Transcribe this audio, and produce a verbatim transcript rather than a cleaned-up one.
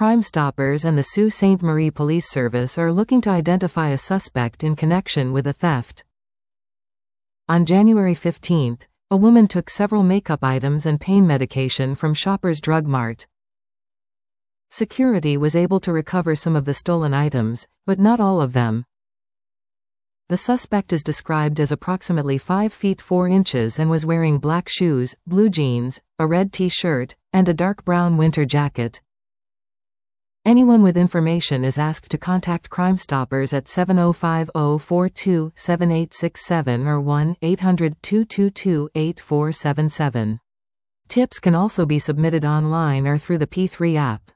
Crime Stoppers and the Sault Ste. Marie Police Service are looking to identify a suspect in connection with a theft. On January fifteenth, a woman took several makeup items and pain medication from Shoppers Drug Mart. Security was able to recover some of the stolen items, but not all of them. The suspect is described as approximately five feet four inches and was wearing black shoes, blue jeans, a red t-shirt, and a dark brown winter jacket. Anyone with information is asked to contact Crime Stoppers at seven oh five, oh four two, seven eight six seven or one eight hundred, two two two, eight four seven seven. Tips can also be submitted online or through the P three app.